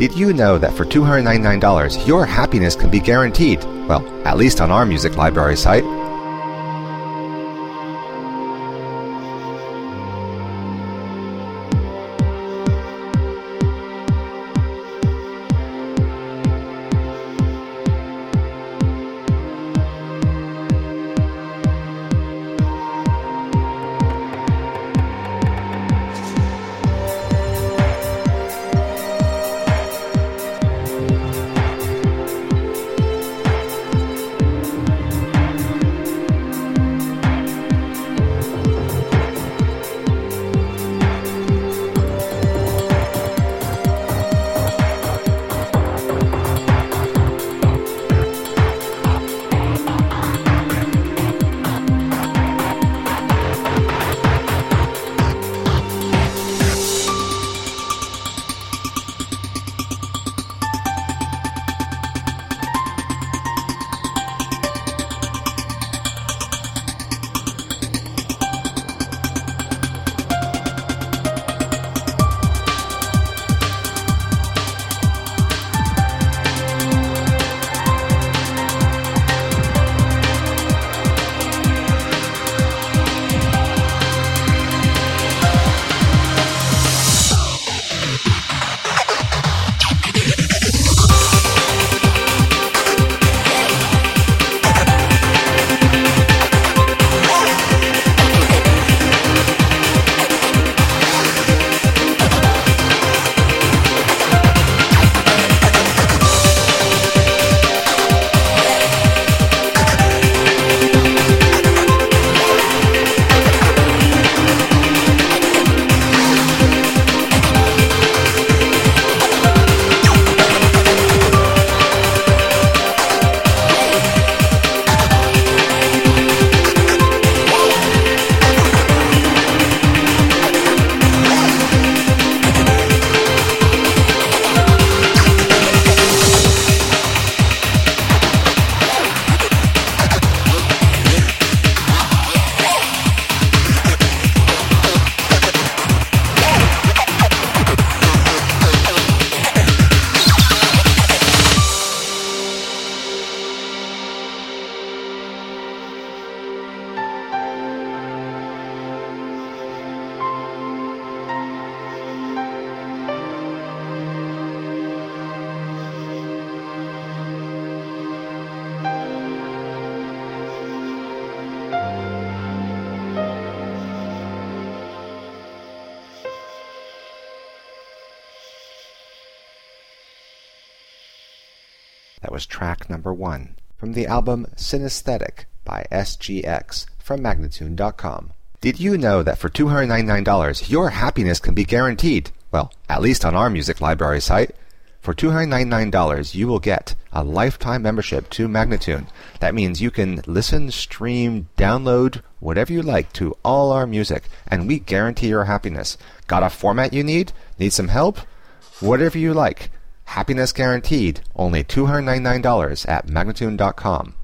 Did you know that for $299, your happiness can be guaranteed? Well, at least on our music library site. That was track number 1 from the album Synesthetic by SGX from Magnatune.com. Did you know that for $299, your happiness can be guaranteed? Well, at least on our music library site. For $299, you will get a lifetime membership to Magnatune. That means you can listen, stream, download, whatever you like to all our music, and we guarantee your happiness. Got a format you need? Need some help? Whatever you like. Happiness guaranteed. Only $299 at Magnatune.com.